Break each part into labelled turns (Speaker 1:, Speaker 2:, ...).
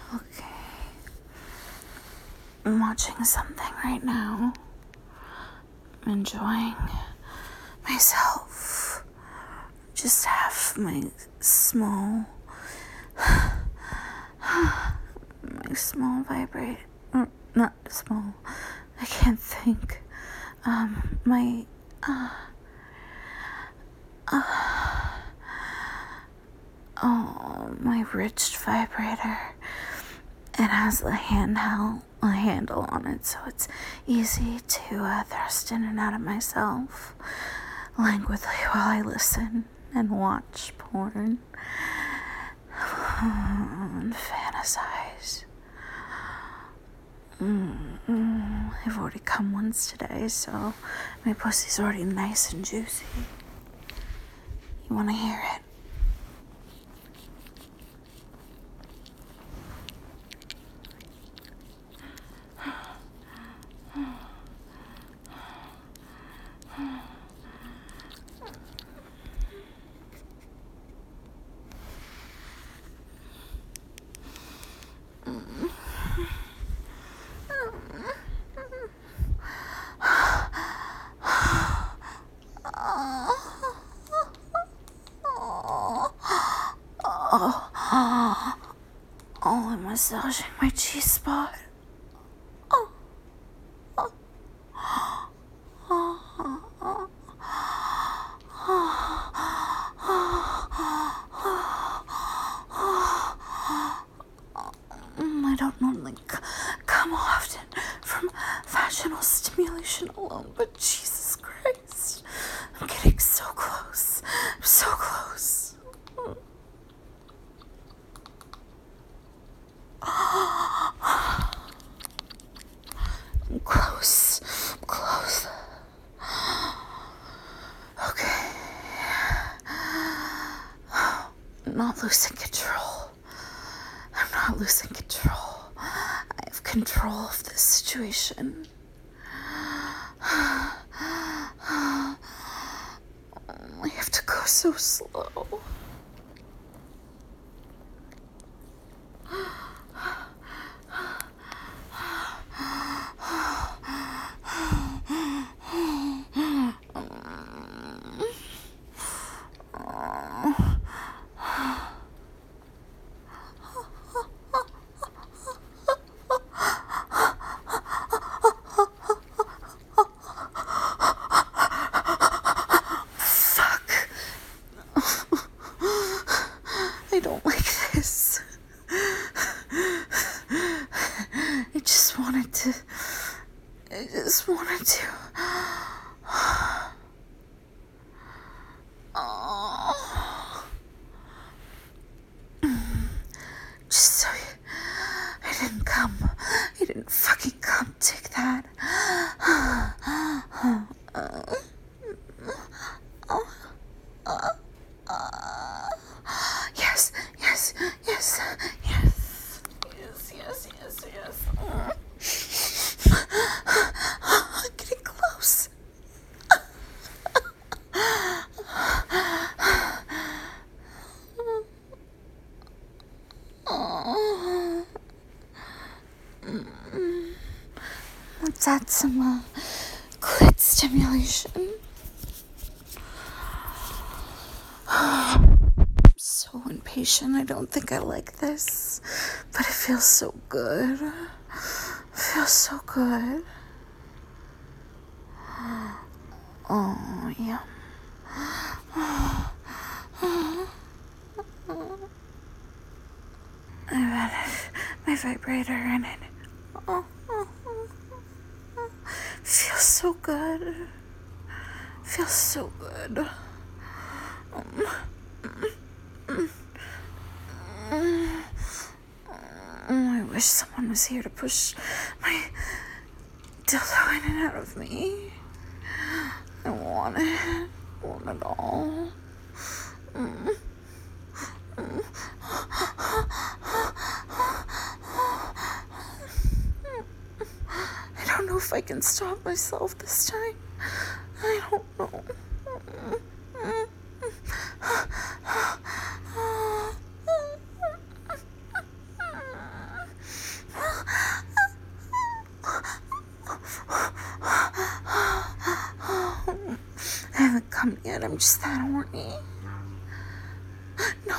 Speaker 1: Okay. I'm watching something right now. I'm enjoying myself. Just have my small vibrate. Not small. I can't think. My rich vibrator. It has a handle on it, so it's easy to thrust in and out of myself languidly while I listen and watch porn and fantasize. I've already come once today, so my pussy's already nice and juicy. You wanna hear it? I'm massaging my G-spot. I don't normally come often from vaginal stimulation alone, but Jesus Christ, I'm getting so close. I'm so close. I'm close. I'm close. Okay. I'm not losing control. I'm not losing control. I have control of this situation. I have to go so slow. I don't like this. I just wanted to. Oh. Just so I didn't come. I didn't fucking come. Take that. Yes. Getting close. Let's add some clit stimulation. I'm so impatient. I don't think I like this, but it feels so good. It feels so good. Oh, yeah. I've had my vibrator in it. Feels so good. Feels so good. I wish someone was here to push my dildo in and out of me. I want it. I want it all. I don't know if I can stop myself this time. I don't know. come yet. I'm just that horny. No.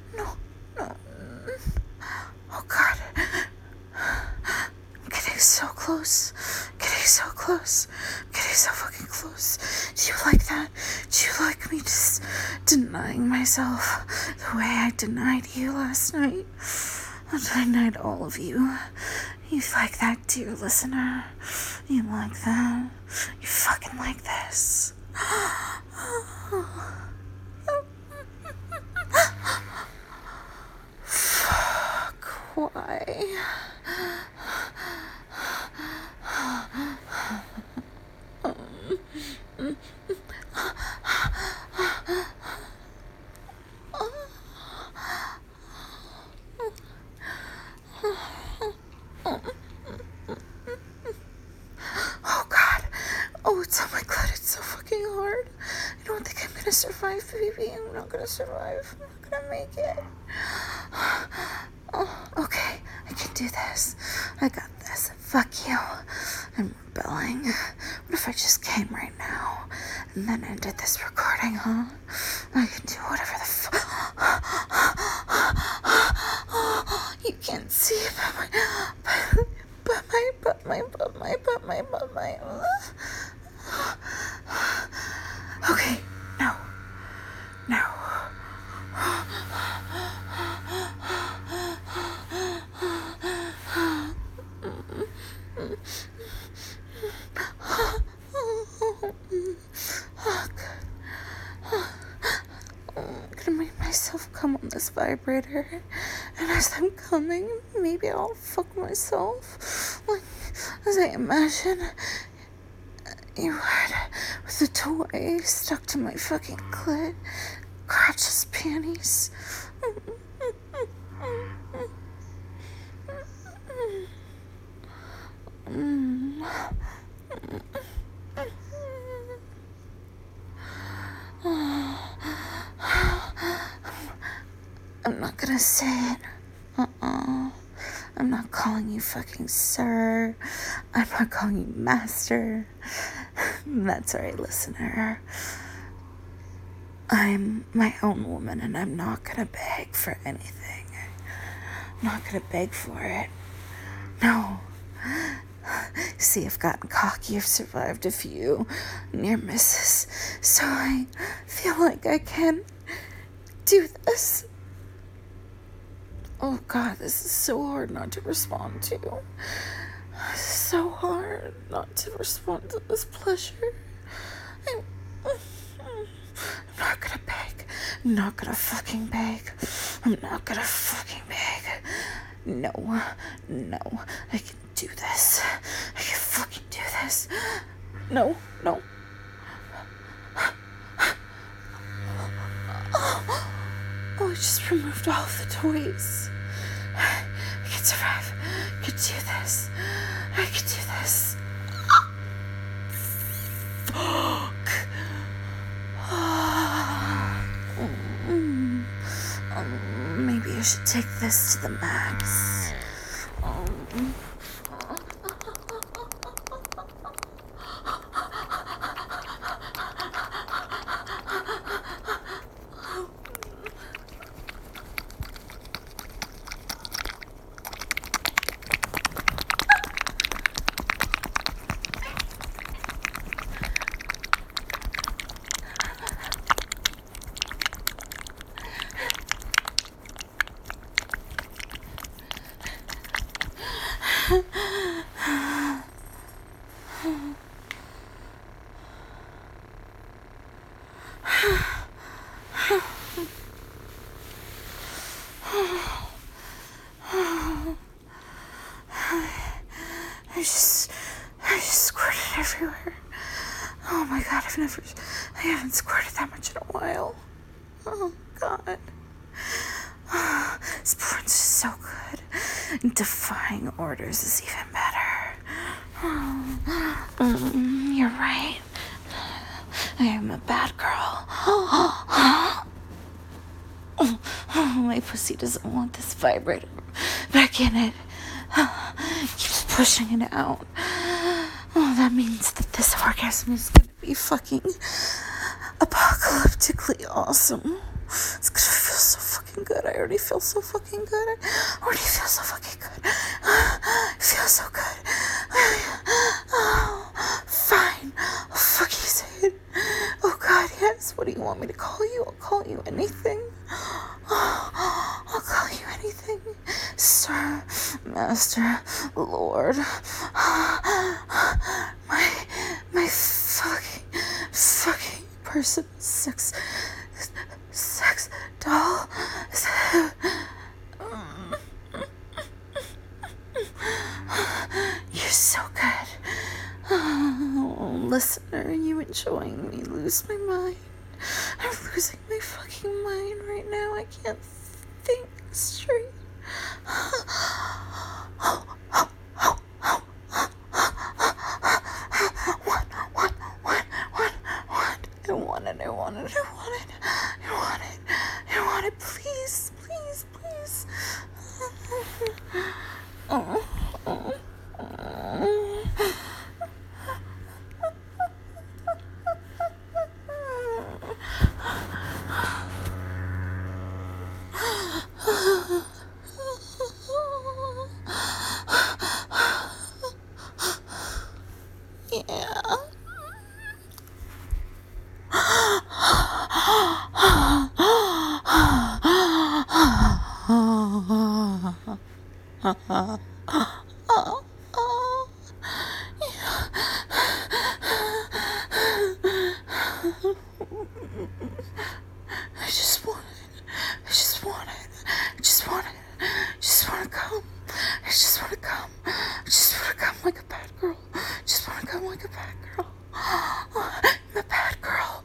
Speaker 1: Oh, God. I'm getting so close. Getting so fucking close. Do you like that? Do you like me just denying myself the way I denied you last night? I denied all of you. You like that, dear listener? You like that? You fucking like this? Fuck, why? Oh, God. Oh, it's on my clit. It's so fucking hard. I don't think I'm gonna survive, baby. I'm not gonna survive. I'm not gonna make it. Oh, okay. I can do this. I got this. Fuck you. I'm rebelling. What if I just came right now and then ended this recording, huh? I can do whatever the fuck. You can't see it, but my. Okay, no. I'm gonna make myself come on this vibrator, and as I'm coming, maybe I'll fuck myself, like, as I imagine you would, with a toy stuck to my fucking clit, crotchless panties. I'm not gonna say it. I'm not calling you fucking sir. I'm not calling you master. That's right, listener. I'm my own woman, and I'm not gonna beg for anything. I'm not gonna beg for it. No. See, I've gotten cocky. I've survived a few near misses, so I feel like I can do this. Oh, God, this is so hard not to respond to. This is so hard not to respond to this pleasure. I'm not gonna beg. I'm not gonna fucking beg. I'm not gonna fucking beg. No. I can do this. I can fucking do this. No. Oh, I just removed all of the toys. I can survive. I can do this. I can do this. Fuck. Maybe I should take this to the max. I just squirted everywhere. Oh my God, I haven't squirted that much in a while. Oh God. This porn's just so good. Defying orders is even better. You're right. I am a bad girl. My pussy doesn't want this vibrator back in it. Keeps pushing it out. Oh, that means that this orgasm is gonna be fucking apocalyptically awesome. It's gonna feel so fucking good. I already feel so fucking good. I already feel so fucking good. I feel so good. Oh, fine. Oh, fuck, you say it. Oh, God, yes. What do you want me to call you? I'll call you anything. I'll call you anything. Sir, Master, Lord. My fucking person, sex doll. You're so good. Oh, listener, are you enjoying me lose my mind? I'm losing my fucking mind right now. I can't think straight. What? I want it. Please. Yeah. I just want to come. I just want to come like a bad girl. Just want to come like a bad girl. I'm a bad girl.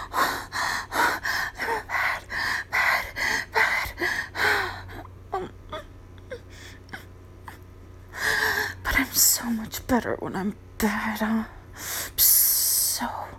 Speaker 1: I'm a bad. But I'm so much better when I'm bad, huh? So